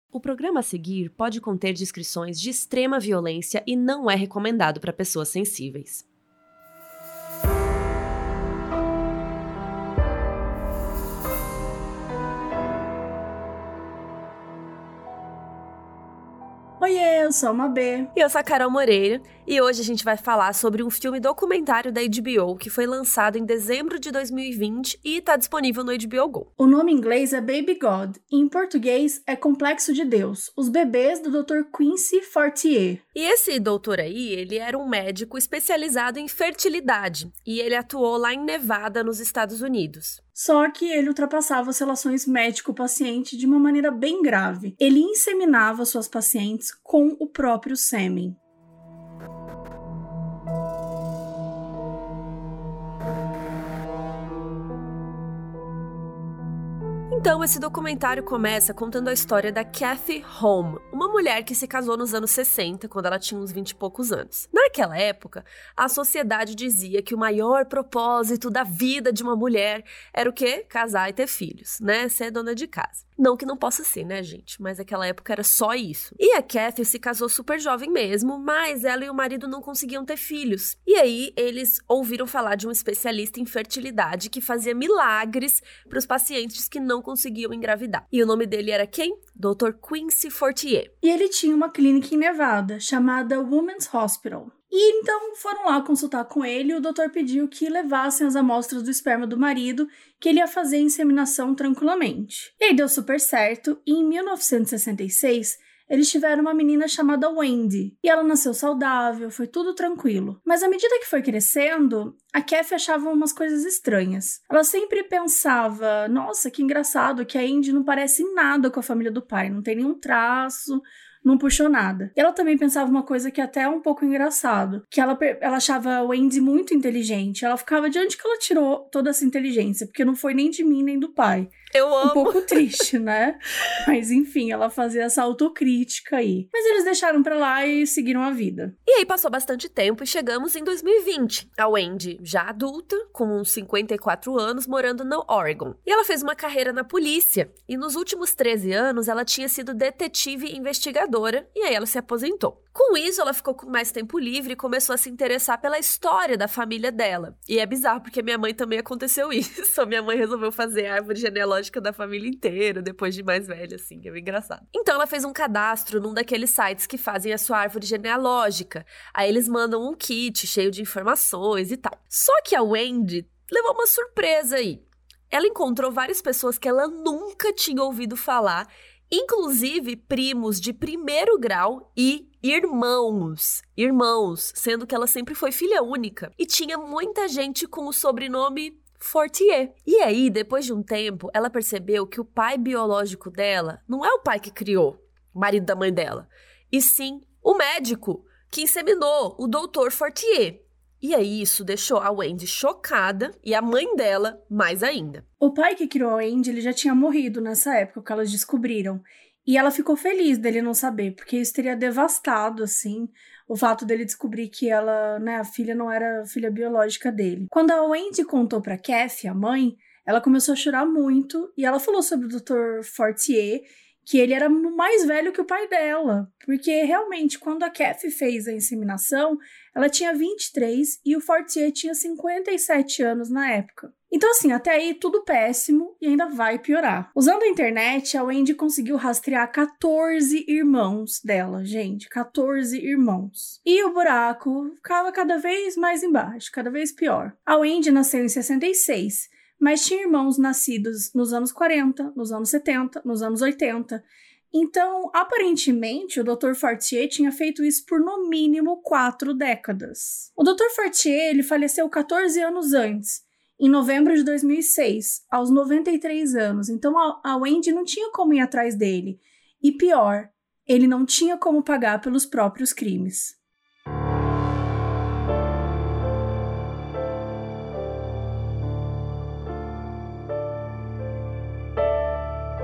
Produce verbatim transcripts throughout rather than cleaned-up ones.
O programa a seguir pode conter descrições de extrema violência e não é recomendado para pessoas sensíveis. Oiê, eu sou a Mabê. E eu sou a Carol Moreira, e hoje a gente vai falar sobre um filme documentário da H B O que foi lançado em dezembro de dois mil e vinte e está disponível no H B O Go. O nome em inglês é Baby God, e em português é Complexo de Deus, os bebês do doutor Quincy Fortier. E esse doutor aí, ele era um médico especializado em fertilidade, e ele atuou lá em Nevada, nos Estados Unidos. Só que ele ultrapassava as relações médico-paciente de uma maneira bem grave. Ele inseminava suas pacientes com o próprio sêmen. Então, esse documentário começa contando a história da Kathy Home, uma mulher que se casou nos anos sessenta, quando ela tinha uns vinte e poucos anos. Naquela época, a sociedade dizia que o maior propósito da vida de uma mulher era o quê? Casar e ter filhos, né? Ser dona de casa. Não que não possa ser, né, gente? Mas naquela época era só isso. E a Kathy se casou super jovem mesmo, mas ela e o marido não conseguiam ter filhos. E aí, eles ouviram falar de um especialista em fertilidade que fazia milagres para os pacientes que não conseguiam engravidar. E o nome dele era quem? doutor Quincy Fortier. E ele tinha uma clínica em Nevada, chamada Women's Hospital. E então foram lá consultar com ele e o doutor pediu que levassem as amostras do esperma do marido, que ele ia fazer a inseminação tranquilamente. E aí deu super certo, e em mil novecentos e sessenta e seis, eles tiveram uma menina chamada Wendy. E ela nasceu saudável, foi tudo tranquilo. Mas à medida que foi crescendo, a Kathy achava umas coisas estranhas. Ela sempre pensava, nossa, que engraçado que a Wendy não parece nada com a família do pai, não tem nenhum traço, não puxou nada. Ela também pensava uma coisa que até é um pouco engraçado, que ela, ela achava a Wendy muito inteligente. Ela ficava, de onde que ela tirou toda essa inteligência? Porque não foi nem de mim, nem do pai. Eu amo. Um pouco triste, né? Mas enfim, ela fazia essa autocrítica aí. Mas eles deixaram pra lá e seguiram a vida. E aí passou bastante tempo e chegamos em dois mil e vinte. A Wendy, já adulta, com uns cinquenta e quatro anos, morando no Oregon. E ela fez uma carreira na polícia. E nos últimos treze anos, ela tinha sido detetive investigadora. E aí ela se aposentou. Com isso, ela ficou com mais tempo livre e começou a se interessar pela história da família dela. E é bizarro, porque minha mãe também aconteceu isso. A minha mãe resolveu fazer a árvore genealógica da família inteira, depois de mais velha, assim, que é bem engraçado. Então, ela fez um cadastro num daqueles sites que fazem a sua árvore genealógica. Aí eles mandam um kit cheio de informações e tal. Só que a Wendy levou uma surpresa aí. Ela encontrou várias pessoas que ela nunca tinha ouvido falar, inclusive primos de primeiro grau e irmãos, irmãos, sendo que ela sempre foi filha única. E tinha muita gente com o sobrenome Fortier. E aí, depois de um tempo, ela percebeu que o pai biológico dela não é o pai que criou, o marido da mãe dela, e sim o médico que inseminou, o doutor Fortier. E aí isso deixou a Wendy chocada e a mãe dela mais ainda. O pai que criou a Wendy, ele já tinha morrido nessa época que elas descobriram. E ela ficou feliz dele não saber, porque isso teria devastado, assim, o fato dele descobrir que ela, né, a filha não era a filha biológica dele. Quando a Wendy contou pra Kathy, a mãe, ela começou a chorar muito e ela falou sobre o doutor Fortier, que ele era mais velho que o pai dela, porque realmente quando a Kathy fez a inseminação, ela tinha vinte e três e o Fortier tinha cinquenta e sete anos na época. Então assim, até aí tudo péssimo e ainda vai piorar. Usando a internet, a Wendy conseguiu rastrear quatorze irmãos dela, gente, quatorze irmãos. E o buraco ficava cada vez mais embaixo, cada vez pior. A Wendy nasceu em sessenta e seis, mas tinha irmãos nascidos nos anos quarenta, nos anos setenta, nos anos oitenta. Então, aparentemente, o doutor Fortier tinha feito isso por no mínimo quatro décadas. O doutor Fortier, ele faleceu quatorze anos antes, em novembro de dois mil e seis, aos noventa e três anos. Então, a Wendy não tinha como ir atrás dele. E pior, ele não tinha como pagar pelos próprios crimes.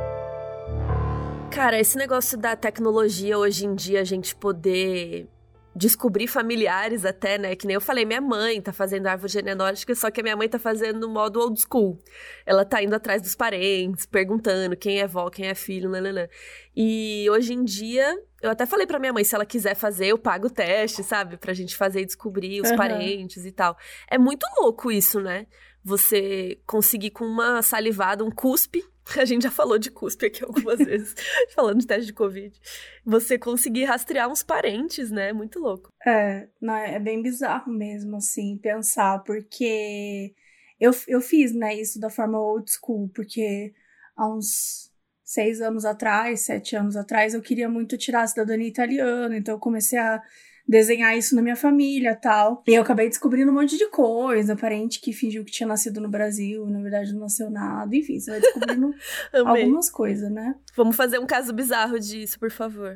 Cara, esse negócio da tecnologia hoje em dia, a gente poder descobrir familiares até, né? Que nem eu falei, minha mãe tá fazendo árvore genealógica, só que a minha mãe tá fazendo no modo old school. Ela tá indo atrás dos parentes, perguntando quem é vó, quem é filho, nananã. E hoje em dia, eu até falei pra minha mãe, se ela quiser fazer, eu pago o teste, sabe? Pra gente fazer e descobrir os uhum. parentes e tal. É muito louco isso, né? Você conseguir com uma salivada, um cuspe, a gente já falou de cuspe aqui algumas vezes, falando de teste de Covid, você conseguir rastrear uns parentes, né? Muito louco. É, não, é bem bizarro mesmo, assim, pensar, porque eu, eu fiz, né, isso da forma old school, porque há uns seis anos atrás, sete anos atrás, eu queria muito tirar a cidadania italiana, então eu comecei a desenhar isso na minha família e tal. E eu acabei descobrindo um monte de coisa. Parente que fingiu que tinha nascido no Brasil, na verdade não nasceu nada. Enfim, você vai descobrindo algumas coisas, né? Vamos fazer um caso bizarro disso, por favor.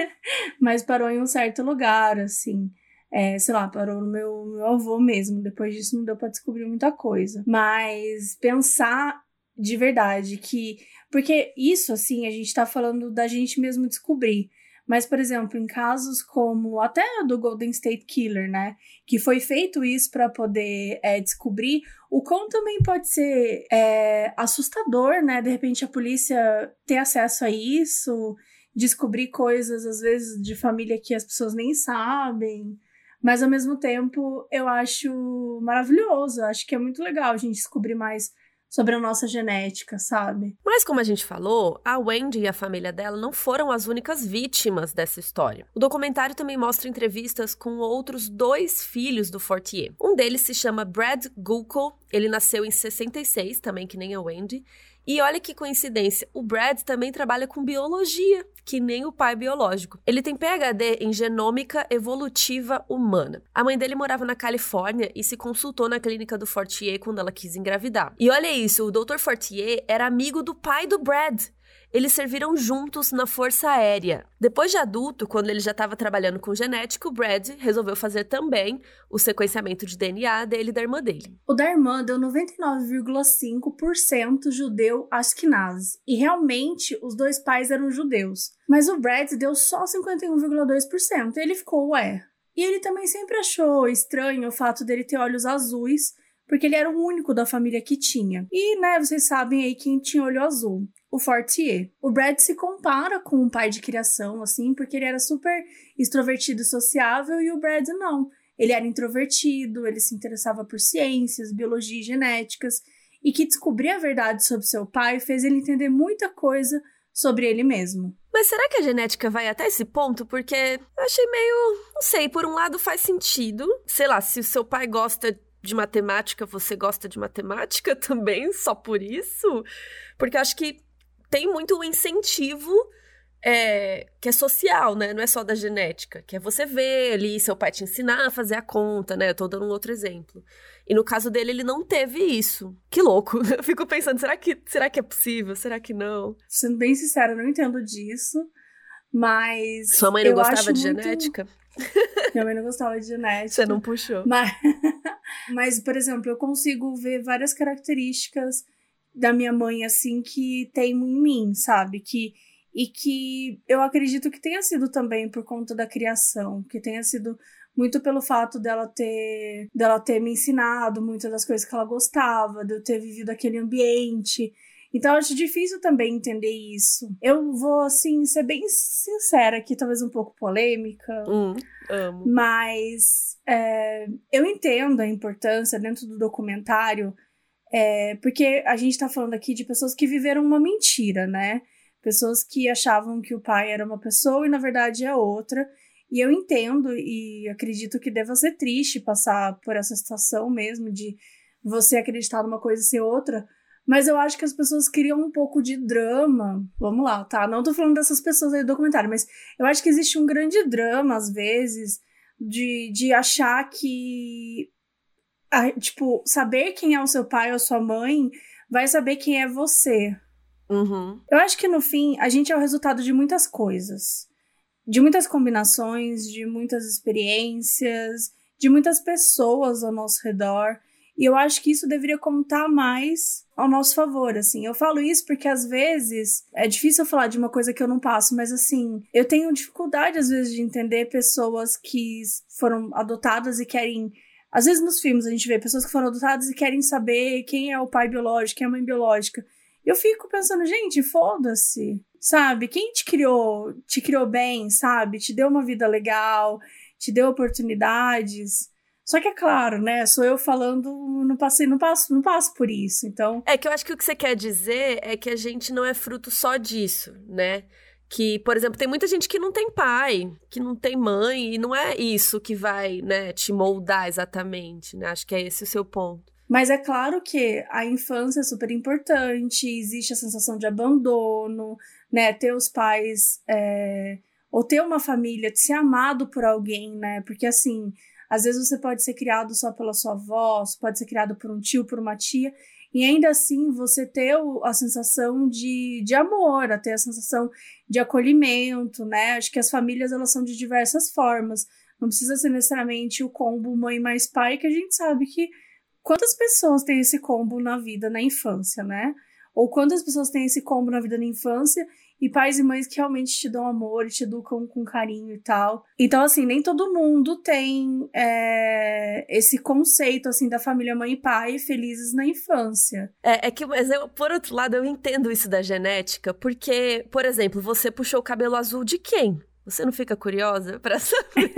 Mas parou em um certo lugar, assim. É, sei lá, parou no meu, meu avô mesmo. Depois disso não deu pra descobrir muita coisa. Mas pensar de verdade que... Porque isso, assim, a gente tá falando da gente mesmo descobrir. Mas, por exemplo, em casos como até do Golden State Killer, né? Que foi feito isso para poder é, descobrir, o quão também pode ser é, assustador, né? De repente a polícia ter acesso a isso, descobrir coisas, às vezes, de família que as pessoas nem sabem. Mas, ao mesmo tempo, eu acho maravilhoso. Acho que é muito legal a gente descobrir mais sobre a nossa genética, sabe? Mas como a gente falou, a Wendy e a família dela não foram as únicas vítimas dessa história. O documentário também mostra entrevistas com outros dois filhos do Fortier. Um deles se chama Brad Gulko, ele nasceu em sessenta e seis, também que nem a Wendy. E olha que coincidência, o Brad também trabalha com biologia, que nem o pai biológico. Ele tem P H D em genômica evolutiva humana. A mãe dele morava na Califórnia e se consultou na clínica do Fortier quando ela quis engravidar. E olha isso, o doutor Fortier era amigo do pai do Brad. Eles serviram juntos na Força Aérea. Depois de adulto, quando ele já estava trabalhando com genética, o Brad resolveu fazer também o sequenciamento de D N A dele e da irmã dele. O da irmã deu noventa e nove vírgula cinco por cento judeu Ashkenazi. E realmente, os dois pais eram judeus. Mas o Brad deu só cinquenta e um vírgula dois por cento. E ele ficou, ué. E ele também sempre achou estranho o fato dele ter olhos azuis, porque ele era o único da família que tinha. E, né, vocês sabem aí quem tinha olho azul. O Fortier. O Brad se compara com um pai de criação, assim, porque ele era super extrovertido e sociável e o Brad não. Ele era introvertido, ele se interessava por ciências, biologia e genéticas, e que descobrir a verdade sobre seu pai fez ele entender muita coisa sobre ele mesmo. Mas será que a genética vai até esse ponto? Porque eu achei meio... Não sei, por um lado faz sentido. Sei lá, se o seu pai gosta de matemática, você gosta de matemática também, só por isso? Porque eu acho que tem muito um incentivo é, que é social, né? Não é só da genética. Que é você ver ali, seu pai te ensinar a fazer a conta, né? Eu tô dando um outro exemplo. E no caso dele, ele não teve isso. Que louco. Eu fico pensando, será que, será que é possível? Será que não? Sendo bem sincera, eu não entendo disso. Mas... Sua mãe não eu gostava acho de muito... genética? Minha mãe não gostava de genética. Você não puxou. Mas, mas, por exemplo, eu consigo ver várias características da minha mãe, assim, que tem em mim, sabe? Que, e que eu acredito que tenha sido também por conta da criação, que tenha sido muito pelo fato dela ter, dela ter me ensinado muitas das coisas que ela gostava, de eu ter vivido aquele ambiente. Então, eu acho difícil também entender isso. Eu vou, assim, ser bem sincera aqui, talvez um pouco polêmica. Hum, amo. Mas é, eu entendo a importância dentro do documentário, é, porque a gente tá falando aqui de pessoas que viveram uma mentira, né? Pessoas que achavam que o pai era uma pessoa e, na verdade, é outra. E eu entendo e acredito que deva ser triste passar por essa situação mesmo de você acreditar numa coisa e ser outra. Mas eu acho que as pessoas criam um pouco de drama. Vamos lá, tá? Não tô falando dessas pessoas aí do documentário, mas eu acho que existe um grande drama, às vezes, de, de achar que... A, tipo, saber quem é o seu pai ou a sua mãe vai saber quem é você. Uhum. Eu acho que, no fim, a gente é o resultado de muitas coisas. De muitas combinações, de muitas experiências, de muitas pessoas ao nosso redor. E eu acho que isso deveria contar mais ao nosso favor, assim. Eu falo isso porque, às vezes, é difícil eu falar de uma coisa que eu não passo, mas, assim, eu tenho dificuldade, às vezes, de entender pessoas que foram adotadas e querem... Às vezes, nos filmes, a gente vê pessoas que foram adotadas e querem saber quem é o pai biológico, quem é a mãe biológica. Eu fico pensando, gente, foda-se, sabe? Quem te criou, te criou bem, sabe? Te deu uma vida legal, te deu oportunidades... Só que é claro, né? Sou eu falando, não passei, não passo, não passo por isso, então... É que eu acho que o que você quer dizer é que a gente não é fruto só disso, né? Que, por exemplo, tem muita gente que não tem pai, que não tem mãe, e não é isso que vai, né, te moldar exatamente, né? Acho que é esse o seu ponto. Mas é claro que a infância é super importante, existe a sensação de abandono, né? Ter os pais, é... ou ter uma família, de ser amado por alguém, né? Porque, assim... Às vezes você pode ser criado só pela sua avó, você pode ser criado por um tio, por uma tia, e ainda assim você ter a sensação de, de amor, ter a sensação de acolhimento, né? Acho que as famílias, elas são de diversas formas. Não precisa ser necessariamente o combo mãe mais pai, que a gente sabe que quantas pessoas têm esse combo na vida, na infância, né? Ou quantas pessoas têm esse combo na vida na infância e pais e mães que realmente te dão amor e te educam com carinho e tal. Então, assim, nem todo mundo tem é, esse conceito, assim, da família mãe e pai felizes na infância. É, é que, mas eu, por outro lado, eu entendo isso da genética, porque, por exemplo, você puxou o cabelo azul de quem? Você não fica curiosa pra saber?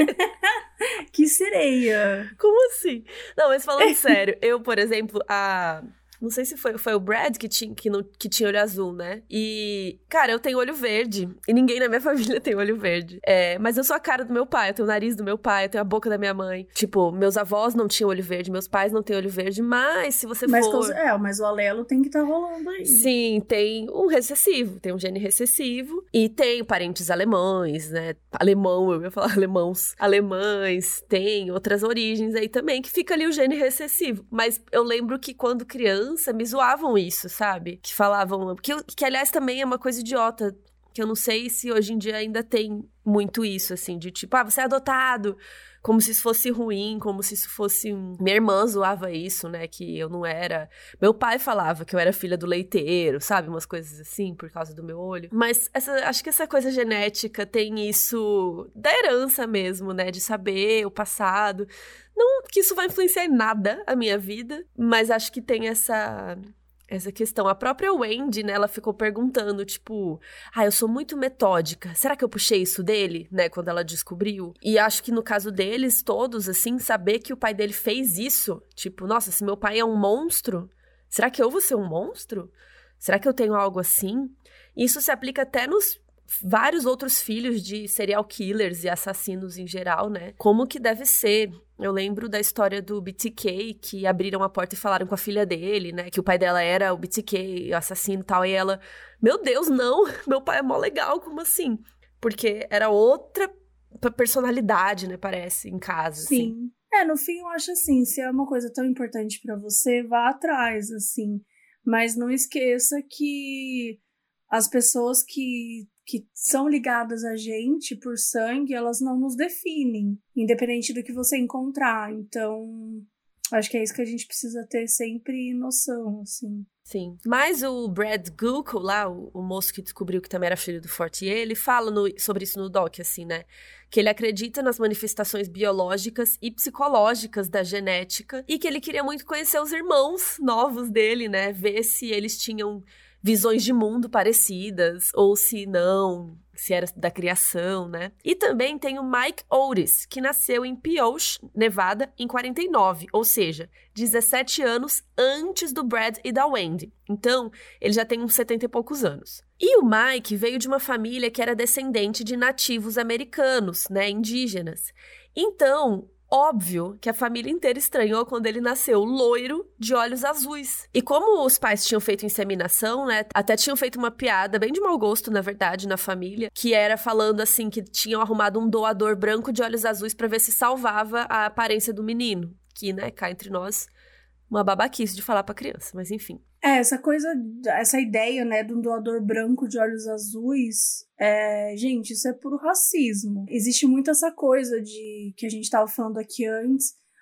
Que sereia! Como assim? Não, mas falando sério, eu, por exemplo, a... Não sei se foi, foi o Brad que tinha, que, não, que tinha olho azul, né? E, cara, eu tenho olho verde. E ninguém na minha família tem olho verde. É, mas eu sou a cara do meu pai, eu tenho o nariz do meu pai, eu tenho a boca da minha mãe. Tipo, meus avós não tinham olho verde, meus pais não têm olho verde. Mas se você mas for... É, mas o alelo tem que estar tá rolando aí. Sim, tem um recessivo, tem um gene recessivo. E tem parentes alemães, né? Alemão, eu ia falar alemãos. Alemães, tem outras origens aí também, que fica ali o gene recessivo. Mas eu lembro que quando criança, me zoavam isso, sabe? Que falavam... Que, que, aliás, também é uma coisa idiota. Que eu não sei se hoje em dia ainda tem muito isso, assim. De tipo, ah, você é adotado. Como se isso fosse ruim, como se isso fosse... Um... Minha irmã zoava isso, né? Que eu não era... Meu pai falava que eu era filha do leiteiro, sabe? Umas coisas assim, por causa do meu olho. Mas essa, acho que essa coisa genética tem isso da herança mesmo, né? De saber o passado... Não que isso vai influenciar em nada a minha vida, mas acho que tem essa, essa questão. A própria Wendy, né, ela ficou perguntando, tipo... Ah, eu sou muito metódica. Será que eu puxei isso dele, né, quando ela descobriu? E acho que no caso deles, todos, assim, saber que o pai dele fez isso. Tipo, nossa, se meu pai é um monstro, será que eu vou ser um monstro? Será que eu tenho algo assim? Isso se aplica até nos... vários outros filhos de serial killers e assassinos em geral, né? Como que deve ser? Eu lembro da história do B T K, que abriram a porta e falaram com a filha dele, né? Que o pai dela era o B T K, o assassino e tal. E ela, meu Deus, não! Meu pai é mó legal, como assim? Porque era outra personalidade, né? Parece, em casa, Sim. Assim. É, no fim eu acho assim, se é uma coisa tão importante pra você, vá atrás, assim. Mas não esqueça que as pessoas que, que são ligadas a gente por sangue, elas não nos definem, independente do que você encontrar. Então, acho que é isso que a gente precisa ter sempre noção, assim. Sim. Mas o Brad Google, lá, o, o moço que descobriu que também era filho do Fortier, ele fala no, sobre isso no doc, assim, né? Que ele acredita nas manifestações biológicas e psicológicas da genética e que ele queria muito conhecer os irmãos novos dele, né? Ver se eles tinham visões de mundo parecidas, ou se não, se era da criação, né? E também tem o Mike Otis, que nasceu em Pioche, Nevada, em quarenta e nove, ou seja, dezessete anos antes do Brad e da Wendy. Então, ele já tem uns setenta e poucos anos. E o Mike veio de uma família que era descendente de nativos americanos, né, indígenas. Então, óbvio que a família inteira estranhou quando ele nasceu loiro, de olhos azuis. E como os pais tinham feito inseminação, né, até tinham feito uma piada, bem de mau gosto, na verdade, na família, que era falando assim, que tinham arrumado um doador branco de olhos azuis pra ver se salvava a aparência do menino. Que, né, cá entre nós, uma babaquice de falar pra criança, mas enfim. É, essa coisa, essa ideia, né, de um doador branco de olhos azuis, é, gente, isso é puro racismo. Existe muito essa coisa de, que a gente tava falando aqui antes,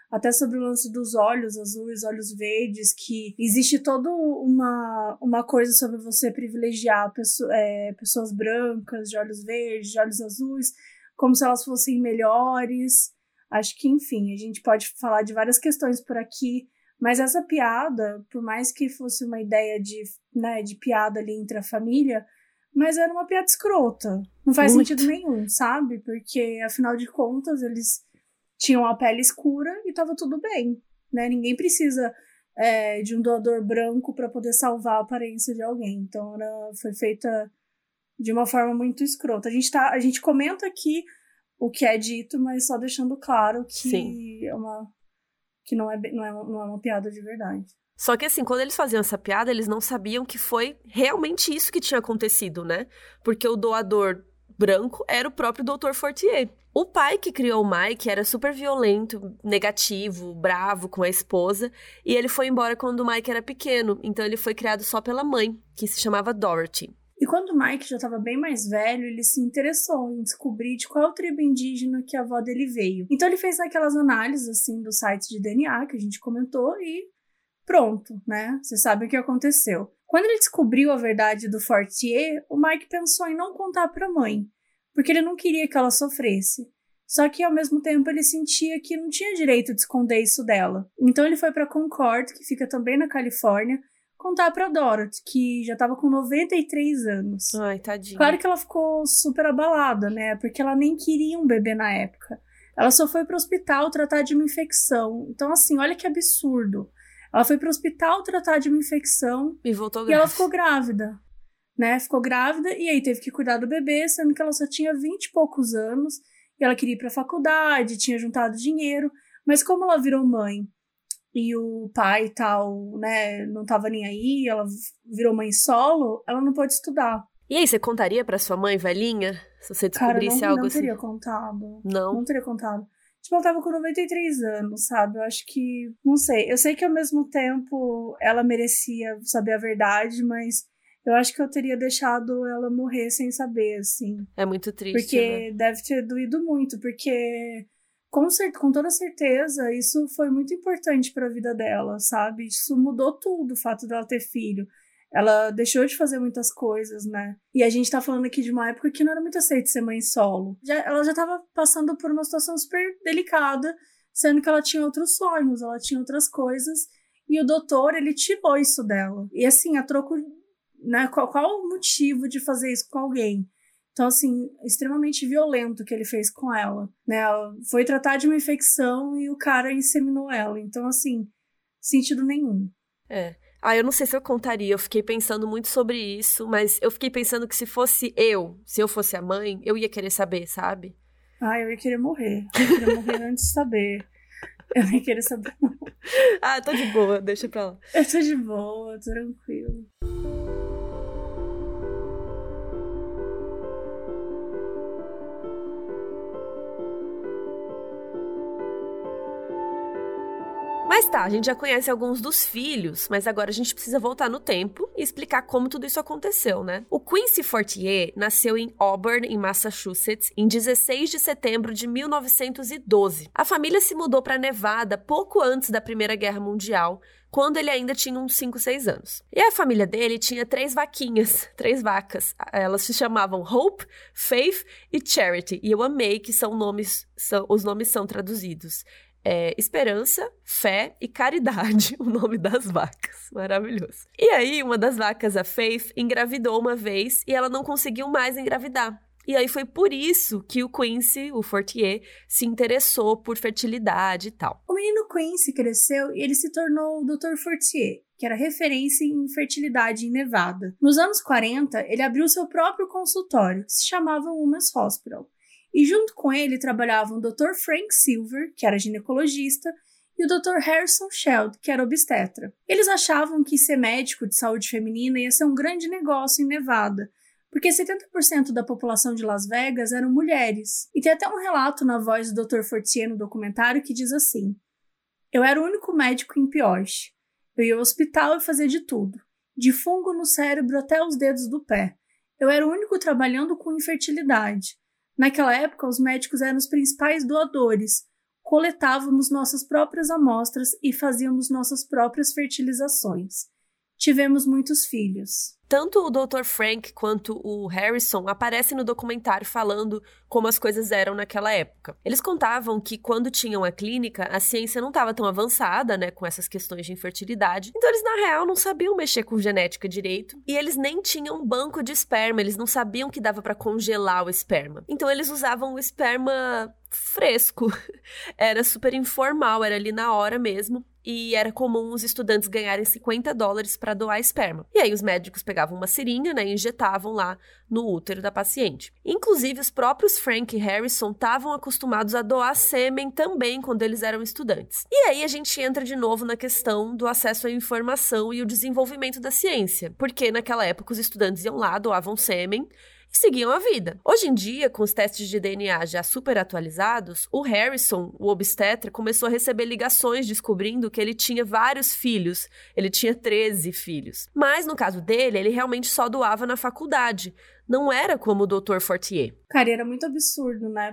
até sobre o lance dos olhos azuis, olhos verdes, que existe toda uma, uma coisa sobre você privilegiar pessoa, é, pessoas brancas, de olhos verdes, de olhos azuis, como se elas fossem melhores. Acho que, enfim, a gente pode falar de várias questões por aqui, mas essa piada, por mais que fosse uma ideia de, né, de piada ali entre a família, mas era uma piada escrota. Não faz Muito. sentido nenhum, sabe? Porque, afinal de contas, eles tinham a pele escura e tava tudo bem, né? Ninguém precisa é, de um doador branco para poder salvar a aparência de alguém. Então, era, foi feita de uma forma muito escrota. A gente, tá, a gente comenta aqui o que é dito, mas só deixando claro que, Sim. é uma, que não, é, não, é, não é uma piada de verdade. Só que assim, quando eles faziam essa piada, eles não sabiam que foi realmente isso que tinha acontecido, né? Porque o doador branco era o próprio doutor Fortier. O pai que criou o Mike era super violento, negativo, bravo com a esposa, e ele foi embora quando o Mike era pequeno, então ele foi criado só pela mãe, que se chamava Dorothy. E quando o Mike já estava bem mais velho, ele se interessou em descobrir de qual tribo indígena que a avó dele veio. Então ele fez aquelas análises, assim, dos sites de D N A que a gente comentou e pronto, né? Você sabe o que aconteceu. Quando ele descobriu a verdade do Fortier, o Mike pensou em não contar para a mãe, porque ele não queria que ela sofresse. Só que, ao mesmo tempo, ele sentia que não tinha direito de esconder isso dela. Então ele foi para Concord, que fica também na Califórnia, contar pra Dorothy, que já tava com noventa e três anos. Ai, tadinha. Claro que ela ficou super abalada, né? Porque ela nem queria um bebê na época. Ela só foi pro hospital tratar de uma infecção. Então, assim, olha que absurdo. Ela foi pro hospital tratar de uma infecção e voltou grávida. E ela ficou grávida, né? Ficou grávida e aí teve que cuidar do bebê, sendo que ela só tinha vinte e poucos anos e ela queria ir pra faculdade, tinha juntado dinheiro, mas como ela virou mãe e o pai e tal, né, não tava nem aí, ela virou mãe solo, ela não pôde estudar. E aí, você contaria pra sua mãe, velhinha? Se você descobrisse Cara, não, algo não assim? Não teria contado. Não? Não teria contado. Tipo, ela tava com noventa e três anos, sabe? Eu acho que... Não sei. Eu sei que, ao mesmo tempo, ela merecia saber a verdade, mas eu acho que eu teria deixado ela morrer sem saber, assim. É muito triste, Porque né? deve ter doído muito, porque... Com, cer- com toda certeza, isso foi muito importante pra vida dela, sabe? Isso mudou tudo, o fato dela ter filho. Ela deixou de fazer muitas coisas, né? E a gente tá falando aqui de uma época que não era muito aceito ser mãe solo. Já, ela já tava passando por uma situação super delicada, sendo que ela tinha outros sonhos, ela tinha outras coisas, e o doutor, ele tirou isso dela. E assim, a troco, né? Qual, qual o motivo de fazer isso com alguém? Então, assim, extremamente violento o que ele fez com ela, né? Ela foi tratar de uma infecção e o cara inseminou ela. Então, assim, sentido nenhum. É. Ah, eu não sei se eu contaria, eu fiquei pensando muito sobre isso, mas eu fiquei pensando que se fosse eu, se eu fosse a mãe, eu ia querer saber, sabe? Ah, eu ia querer morrer. Eu ia querer morrer antes de saber. Eu ia querer saber. Ah, tô de boa, deixa pra lá. Eu tô de boa, tranquilo. Mas tá, a gente já conhece alguns dos filhos, mas agora a gente precisa voltar no tempo e explicar como tudo isso aconteceu, né? O Quincy Fortier nasceu em Auburn, em Massachusetts, em dezesseis de setembro de mil novecentos e doze. A família se mudou para Nevada pouco antes da Primeira Guerra Mundial, quando ele ainda tinha uns cinco, seis anos. E a família dele tinha três vaquinhas, três vacas. Elas se chamavam Hope, Faith e Charity. E eu amei que são nomes, são, os nomes são traduzidos. É, Esperança, Fé e Caridade, o nome das vacas. Maravilhoso. E aí, uma das vacas, a Faith, engravidou uma vez e ela não conseguiu mais engravidar. E aí foi por isso que o Quincy, o Fortier, se interessou por fertilidade e tal. O menino Quincy cresceu e ele se tornou o doutor Fortier, que era referência em fertilidade em Nevada. Nos anos quarenta, ele abriu seu próprio consultório, que se chamava Women's Hospital. E junto com ele trabalhavam o doutor Frank Silver, que era ginecologista, e o doutor Harrison Sheld, que era obstetra. Eles achavam que ser médico de saúde feminina ia ser um grande negócio em Nevada, porque setenta por cento da população de Las Vegas eram mulheres. E tem até um relato na voz do doutor Fortier no documentário que diz assim: "Eu era o único médico em Pioche. Eu ia ao hospital e fazia de tudo, de fungo no cérebro até os dedos do pé. Eu era o único trabalhando com infertilidade. Naquela época, os médicos eram os principais doadores. coletávamos nossas próprias amostras e fazíamos nossas próprias fertilizações. Tivemos muitos filhos. Tanto o doutor Frank quanto o Harrison aparecem no documentário falando como as coisas eram naquela época. Eles contavam que quando tinham a clínica, a ciência não estava tão avançada, né, com essas questões de infertilidade. Então eles, na real, não sabiam mexer com genética direito. E eles nem tinham um banco de esperma, eles não sabiam que dava para congelar o esperma. Então eles usavam o esperma fresco. Era super informal, era ali na hora mesmo. E era comum os estudantes ganharem cinquenta dólares para doar esperma. E aí os médicos pegavam uma seringa, né, e injetavam lá no útero da paciente. Inclusive, os próprios Frank e Harrison estavam acostumados a doar sêmen também quando eles eram estudantes. E aí a gente entra de novo na questão do acesso à informação e o desenvolvimento da ciência. Porque naquela época os estudantes iam lá, doavam sêmen e seguiam a vida. Hoje em dia, com os testes de D N A já super atualizados, o Harrison, o obstetra, começou a receber ligações descobrindo que ele tinha vários filhos. Ele tinha treze filhos. Mas, no caso dele, ele realmente só doava na faculdade. Não era como o doutor Fortier. Cara, era muito absurdo, né?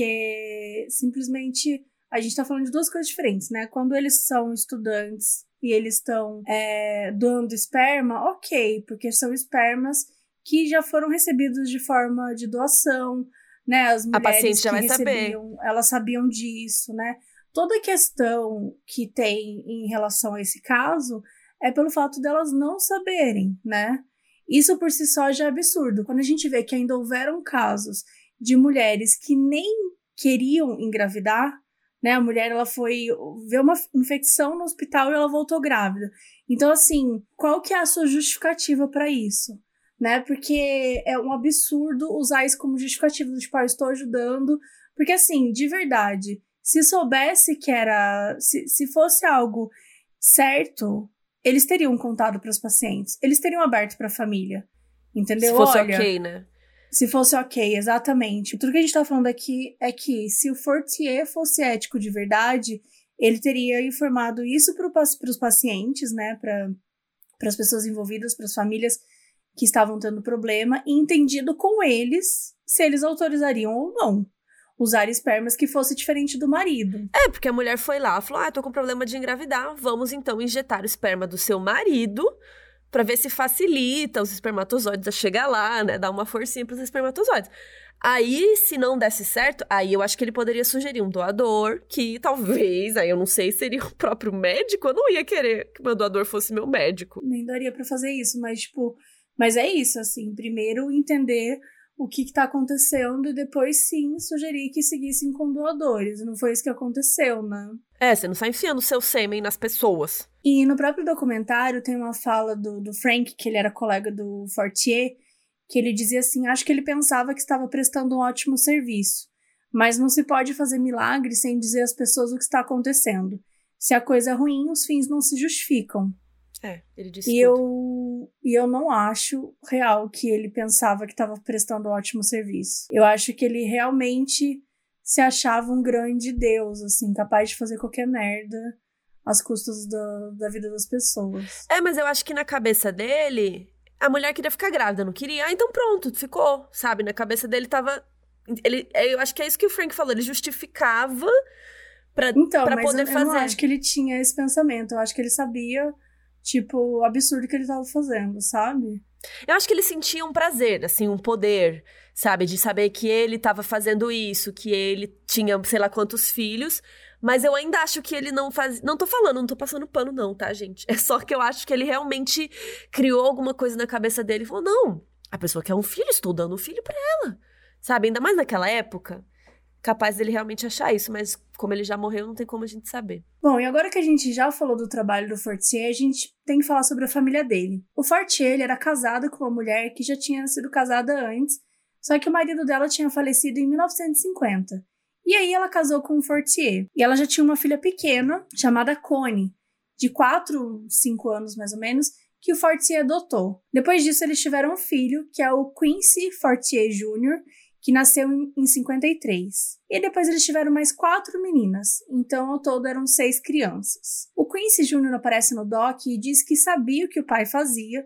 Porque simplesmente a gente tá falando de duas coisas diferentes, né? Quando eles são estudantes e eles estão é, doando esperma, ok, porque são espermas que já foram recebidos de forma de doação, né? As mulheres a paciente já que vai recebiam, saber. Elas sabiam disso, né? Toda a questão que tem em relação a esse caso é pelo fato delas não saberem, né? Isso por si só já é absurdo. Quando a gente vê que ainda houveram casos de mulheres que nem queriam engravidar, né? A mulher, ela foi ver uma infecção no hospital e ela voltou grávida. Então, assim, qual que é a sua justificativa para isso? Né? Porque é um absurdo usar isso como justificativa, tipo, ah, eu estou ajudando. Porque, assim, de verdade, se soubesse que era... Se, se fosse algo certo, eles teriam contado para os pacientes. Eles teriam aberto para a família. Entendeu? Se fosse Olha, ok, né? Se fosse ok, exatamente. Tudo que a gente tá falando aqui é que se o Fortier fosse ético de verdade, ele teria informado isso para os pacientes, né? Para as pessoas envolvidas, para as famílias que estavam tendo problema, e entendido com eles se eles autorizariam ou não usar espermas que fosse diferente do marido. É, porque a mulher foi lá e falou, ah, tô com problema de engravidar, vamos então injetar o esperma do seu marido pra ver se facilita os espermatozoides a chegar lá, né, dar uma forcinha pros espermatozoides. Aí, se não desse certo, aí eu acho que ele poderia sugerir um doador, que talvez, aí eu não sei, seria o próprio médico, eu não ia querer que meu doador fosse meu médico. Nem daria pra fazer isso, mas tipo... Mas é isso, assim, primeiro entender o que está acontecendo e depois sim sugerir que seguissem com doadores. Não foi isso que aconteceu, né? É, você não está enfiando o seu sêmen nas pessoas. E no próprio documentário tem uma fala do, do Frank, que ele era colega do Fortier, que ele dizia assim, acho que ele pensava que estava prestando um ótimo serviço, mas não se pode fazer milagre sem dizer às pessoas o que está acontecendo. Se a coisa é ruim, os fins não se justificam. É, ele disse e tudo. Eu, e eu não acho real que ele pensava que estava prestando um ótimo serviço. Eu acho que ele realmente se achava um grande deus, assim, capaz de fazer qualquer merda às custas da, da vida das pessoas. É, mas eu acho que na cabeça dele, a mulher queria ficar grávida, não queria? Ah, então pronto, ficou, sabe? Na cabeça dele tava... Ele, eu acho que é isso que o Frank falou, ele justificava pra, então, pra mas poder eu, fazer. Eu não acho que ele tinha esse pensamento, eu acho que ele sabia... Tipo, o absurdo que ele tava fazendo, sabe? Eu acho que ele sentia um prazer, assim, um poder, sabe? De saber que ele tava fazendo isso, que ele tinha sei lá quantos filhos. Mas eu ainda acho que ele não faz... Não tô falando, não tô passando pano não, tá, gente? É só que eu acho que ele realmente criou alguma coisa na cabeça dele e falou, não, a pessoa quer um filho, estou dando um filho pra ela. Sabe? Ainda mais naquela época. Capaz dele realmente achar isso, mas como ele já morreu, não tem como a gente saber. Bom, e agora que a gente já falou do trabalho do Fortier, a gente tem que falar sobre a família dele. O Fortier, ele era casado com uma mulher que já tinha sido casada antes, só que o marido dela tinha falecido em mil novecentos e cinquenta. E aí ela casou com o Fortier. E ela já tinha uma filha pequena, chamada Connie, de quatro, cinco anos mais ou menos, que o Fortier adotou. Depois disso, eles tiveram um filho, que é o Quincy Fortier Júnior, que nasceu em cinquenta e três. E depois eles tiveram mais quatro meninas, então ao todo eram seis crianças. O Quincy Júnior aparece no doc e diz que sabia o que o pai fazia,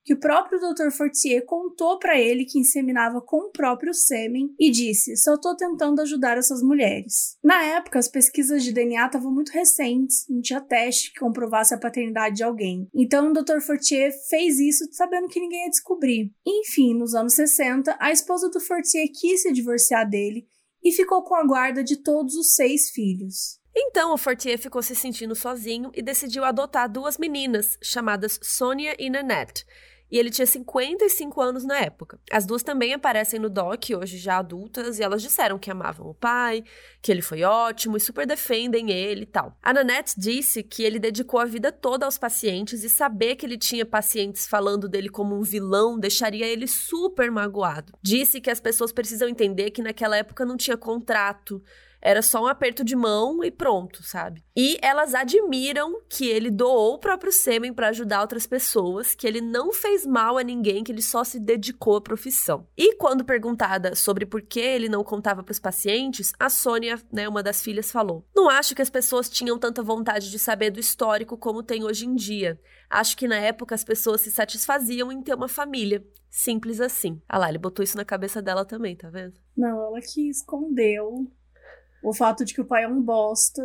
que o próprio doutor Fortier contou pra ele que inseminava com o próprio sêmen e disse: só tô tentando ajudar essas mulheres. Na época, as pesquisas de D N A estavam muito recentes, não tinha teste que comprovasse a paternidade de alguém. Então o doutor Fortier fez isso sabendo que ninguém ia descobrir. Enfim, nos anos sessenta, a esposa do Fortier quis se divorciar dele e ficou com a guarda de todos os seis filhos. Então, o Fortier ficou se sentindo sozinho e decidiu adotar duas meninas, chamadas Sonia e Nanette. E ele tinha cinquenta e cinco anos na época. As duas também aparecem no doc, hoje já adultas, e elas disseram que amavam o pai, que ele foi ótimo e super defendem ele e tal. A Nanette disse que ele dedicou a vida toda aos pacientes e saber que ele tinha pacientes falando dele como um vilão deixaria ele super magoado. Disse que as pessoas precisam entender que naquela época não tinha contrato, era só um aperto de mão e pronto, sabe? E elas admiram que ele doou o próprio sêmen para ajudar outras pessoas, que ele não fez mal a ninguém, que ele só se dedicou à profissão. E quando perguntada sobre por que ele não contava para os pacientes, a Sônia, né, uma das filhas, falou: não acho que as pessoas tinham tanta vontade de saber do histórico como tem hoje em dia. Acho que na época as pessoas se satisfaziam em ter uma família. Simples assim. Ah lá, ele botou isso na cabeça dela também, tá vendo? Não, ela que escondeu o fato de que o pai é um bosta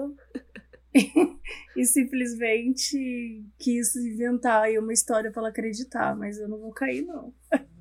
e simplesmente quis inventar aí uma história pra ela acreditar, mas eu não vou cair, não.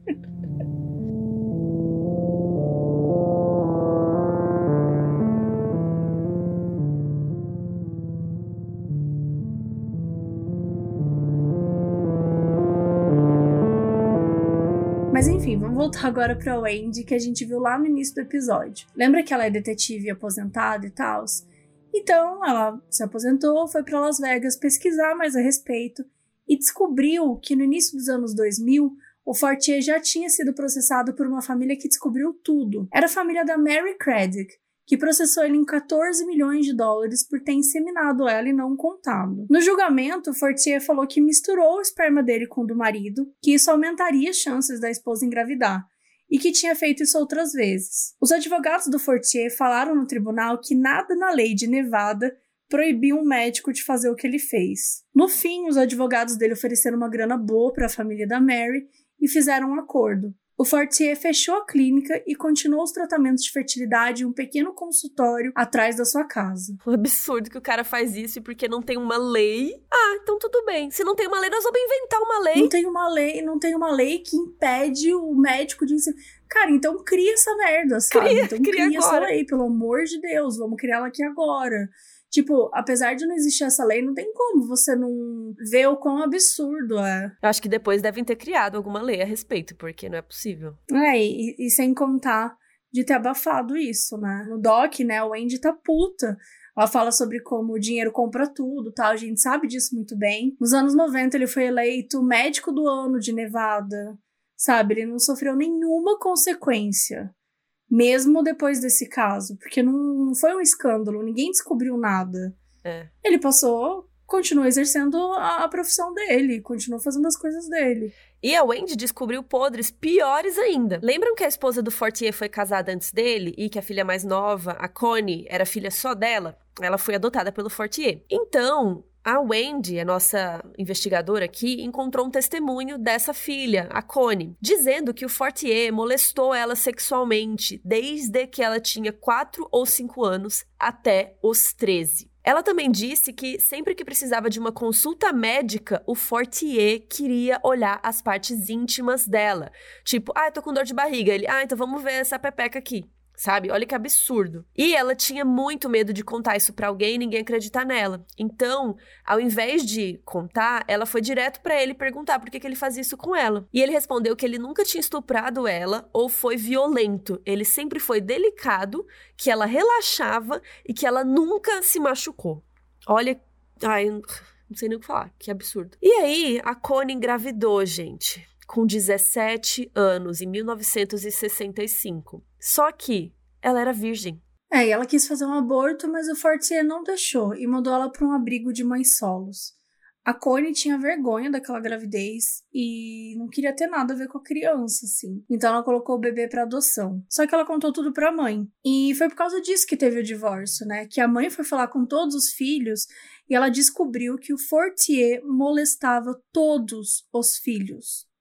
Mas enfim, vamos voltar agora pra Wendy, que a gente viu lá no início do episódio. Lembra que ela é detetive aposentada e tal? Então, ela se aposentou, foi pra Las Vegas pesquisar mais a respeito e descobriu que no início dos anos dois mil, o Fortier já tinha sido processado por uma família que descobriu tudo. Era a família da Mary Craddock, que processou ele em quatorze milhões de dólares por ter inseminado ela e não contado. No julgamento, Fortier falou que misturou o esperma dele com o do marido, que isso aumentaria as chances da esposa engravidar, e que tinha feito isso outras vezes. Os advogados do Fortier falaram no tribunal que nada na lei de Nevada proibia um médico de fazer o que ele fez. No fim, os advogados dele ofereceram uma grana boa para a família da Mary e fizeram um acordo. O Fortier fechou a clínica e continuou os tratamentos de fertilidade em um pequeno consultório atrás da sua casa. Um absurdo que o cara faz isso e porque não tem uma lei. Ah, então tudo bem. Se não tem uma lei, nós vamos inventar uma lei. Não tem uma lei, não tem uma lei que impede o médico de ensinar. Cara, então cria essa merda, sabe? Cria, então cria cria agora. essa lei, pelo amor de Deus, vamos criar ela aqui agora. Tipo, apesar de não existir essa lei, não tem como você não ver o quão absurdo é. Eu acho que depois devem ter criado alguma lei a respeito, porque não é possível. É, e, e sem contar de ter abafado isso, né? No doc, né, o Wendy tá puta. Ela fala sobre como o dinheiro compra tudo, tal. A gente sabe disso muito bem. Nos anos noventa, ele foi eleito médico do ano de Nevada, sabe? Ele não sofreu nenhuma consequência. Mesmo depois desse caso, porque não foi um escândalo, ninguém descobriu nada. É. Ele passou, continuou exercendo a, a profissão dele, continuou fazendo as coisas dele. E a Wendy descobriu podres piores ainda. Lembram que a esposa do Fortier foi casada antes dele e que a filha mais nova, a Connie, era filha só dela? Ela foi adotada pelo Fortier. Então, a Wendy, a nossa investigadora aqui, encontrou um testemunho dessa filha, a Connie, dizendo que o Fortier molestou ela sexualmente desde que ela tinha quatro ou cinco anos até os treze. Ela também disse que sempre que precisava de uma consulta médica, o Fortier queria olhar as partes íntimas dela. Tipo, ah, eu tô com dor de barriga. Ele, ah, então vamos ver essa pepeca aqui. Sabe? Olha que absurdo. E ela tinha muito medo de contar isso pra alguém e ninguém acreditar nela. Então, ao invés de contar, ela foi direto pra ele perguntar por que, que ele fazia isso com ela. E ele respondeu que ele nunca tinha estuprado ela ou foi violento. Ele sempre foi delicado, que ela relaxava e que ela nunca se machucou. Olha, ai, não sei nem o que falar, que absurdo. E aí, a Connie engravidou, gente, com dezessete anos, em mil novecentos e sessenta e cinco. Só que ela era virgem. É, e ela quis fazer um aborto, mas o Fortier não deixou e mandou ela para um abrigo de mães solos. A Connie tinha vergonha daquela gravidez e não queria ter nada a ver com a criança, assim. Então ela colocou o bebê para adoção. Só que ela contou tudo pra mãe. E foi por causa disso que teve o divórcio, né? Que a mãe foi falar com todos os filhos e ela descobriu que o Fortier molestava todos os filhos.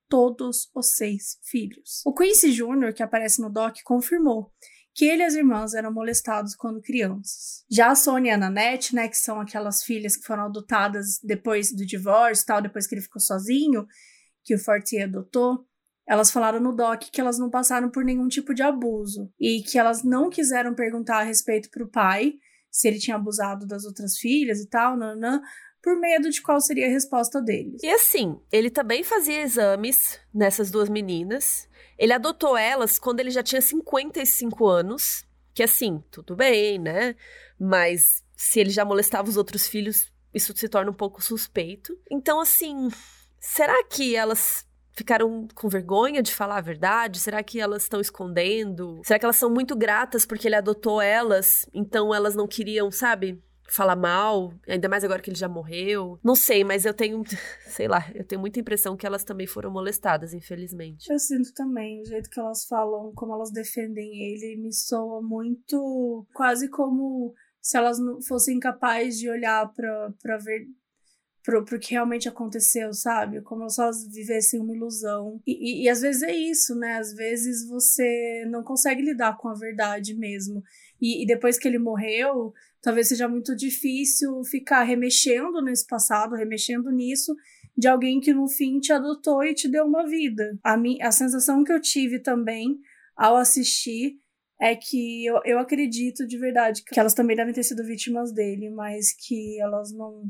todos os seis filhos. O Quincy Júnior, que aparece no doc, confirmou que ele e as irmãs eram molestados quando crianças. Já a Sônia e a Nanette, né, que são aquelas filhas que foram adotadas depois do divórcio, tal, depois que ele ficou sozinho, que o Fortier adotou, elas falaram no doc que elas não passaram por nenhum tipo de abuso e que elas não quiseram perguntar a respeito pro pai se ele tinha abusado das outras filhas e tal, nanã, por medo de qual seria a resposta deles. E assim, ele também fazia exames nessas duas meninas. Ele adotou elas quando ele já tinha cinquenta e cinco anos, que assim, tudo bem, né? Mas se ele já molestava os outros filhos, isso se torna um pouco suspeito. Então, assim, será que elas ficaram com vergonha de falar a verdade? Será que elas estão escondendo? Será que elas são muito gratas porque ele adotou elas, então elas não queriam, sabe, falar mal, ainda mais agora que ele já morreu? Não sei, mas eu tenho, sei lá, eu tenho muita impressão que elas também foram molestadas, infelizmente. Eu sinto também, o jeito que elas falam, como elas defendem ele, me soa muito quase como se elas não fossem capazes de olhar pra, pra ver pro, pro que realmente aconteceu, sabe? Como se elas vivessem uma ilusão. E, e, e às vezes é isso, né? Às vezes você não consegue lidar com a verdade mesmo. E, e depois que ele morreu, talvez seja muito difícil ficar remexendo nesse passado, remexendo nisso, de alguém que no fim te adotou e te deu uma vida. A, mi, a sensação que eu tive também ao assistir é que eu, eu acredito de verdade que elas também devem ter sido vítimas dele, mas que elas não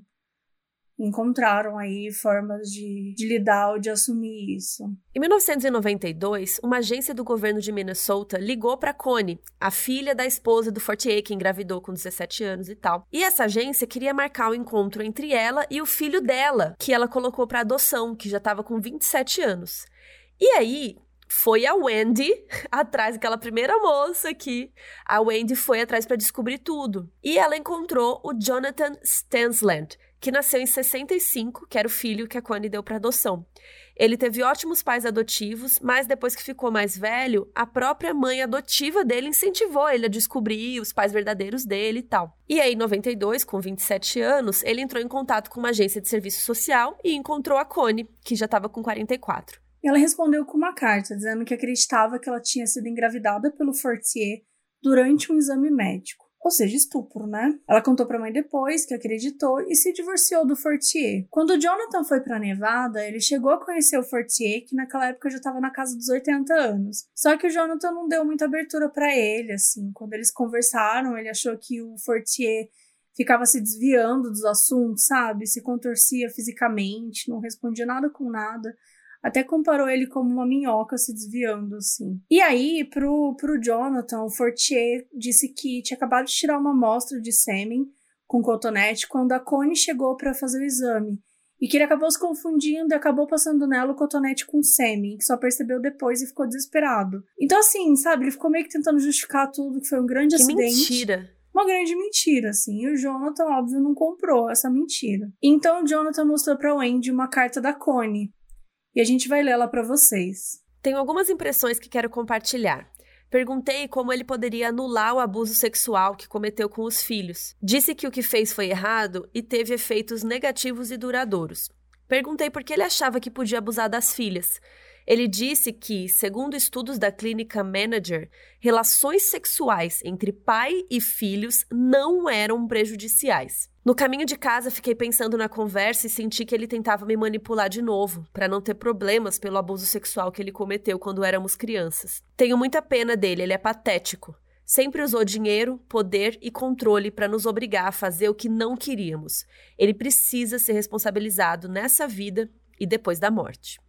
encontraram aí formas de, de lidar ou de assumir isso. Em mil novecentos e noventa e dois, uma agência do governo de Minnesota ligou para Connie, a filha da esposa do Fortier, que engravidou com dezessete anos e tal. E essa agência queria marcar o encontro entre ela e o filho dela, que ela colocou para adoção, que já estava com vinte e sete anos. E aí foi a Wendy atrás, aquela primeira moça aqui. A Wendy foi atrás para descobrir tudo. E ela encontrou o Jonathan Stansland, que nasceu em sessenta e cinco, que era o filho que a Connie deu para adoção. Ele teve ótimos pais adotivos, mas depois que ficou mais velho, a própria mãe adotiva dele incentivou ele a descobrir os pais verdadeiros dele e tal. E aí, em noventa e dois, com vinte e sete anos, ele entrou em contato com uma agência de serviço social e encontrou a Connie, que já estava com quarenta e quatro. Ela respondeu com uma carta, dizendo que acreditava que ela tinha sido engravidada pelo Fortier durante um exame médico. Ou seja, estupro, né? Ela contou pra mãe depois que acreditou e se divorciou do Fortier. Quando o Jonathan foi pra Nevada, ele chegou a conhecer o Fortier, que naquela época já tava na casa dos oitenta anos. Só que o Jonathan não deu muita abertura pra ele, assim. Quando eles conversaram, ele achou que o Fortier ficava se desviando dos assuntos, sabe? Se contorcia fisicamente, não respondia nada com nada. Até comparou ele como uma minhoca se desviando, assim. E aí, pro, pro Jonathan, o Fortier disse que tinha acabado de tirar uma amostra de sêmen com cotonete quando a Connie chegou para fazer o exame. E que ele acabou se confundindo e acabou passando nela o cotonete com sêmen, que só percebeu depois e ficou desesperado. Então, assim, sabe, ele ficou meio que tentando justificar tudo, que foi um grande que acidente. Mentira! Uma grande mentira, assim. E o Jonathan, óbvio, não comprou essa mentira. Então, o Jonathan mostrou pra Wendy uma carta da Connie. E a gente vai lê-la para vocês. Tenho algumas impressões que quero compartilhar. Perguntei como ele poderia anular o abuso sexual que cometeu com os filhos. Disse que o que fez foi errado e teve efeitos negativos e duradouros. Perguntei por que ele achava que podia abusar das filhas. Ele disse que, segundo estudos da clínica Manager, relações sexuais entre pai e filhos não eram prejudiciais. No caminho de casa, fiquei pensando na conversa e senti que ele tentava me manipular de novo, para não ter problemas pelo abuso sexual que ele cometeu quando éramos crianças. Tenho muita pena dele, ele é patético. Sempre usou dinheiro, poder e controle para nos obrigar a fazer o que não queríamos. Ele precisa ser responsabilizado nessa vida e depois da morte.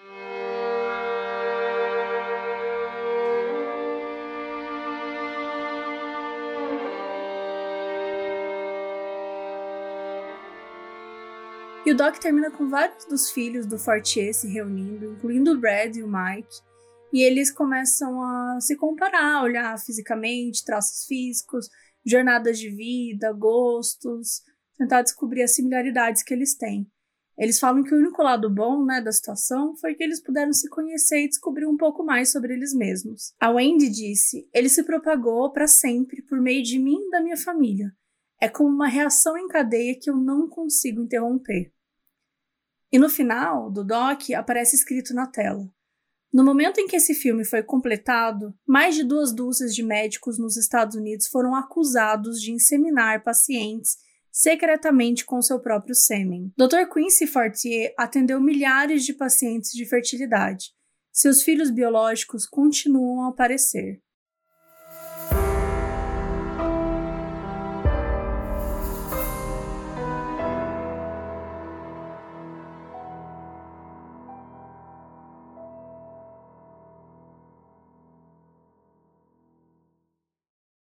E o doc termina com vários dos filhos do Fortier se reunindo, incluindo o Brad e o Mike, e eles começam a se comparar, olhar fisicamente, traços físicos, jornadas de vida, gostos, tentar descobrir as similaridades que eles têm. Eles falam que o único lado bom, né, da situação foi que eles puderam se conhecer e descobrir um pouco mais sobre eles mesmos. A Wendy disse: ele se propagou para sempre por meio de mim e da minha família. É como uma reação em cadeia que eu não consigo interromper. E no final do doc aparece escrito na tela: no momento em que esse filme foi completado, mais de duas dúzias de médicos nos Estados Unidos foram acusados de inseminar pacientes secretamente com seu próprio sêmen. doutor Quincy Fortier atendeu milhares de pacientes de fertilidade. Seus filhos biológicos continuam a aparecer.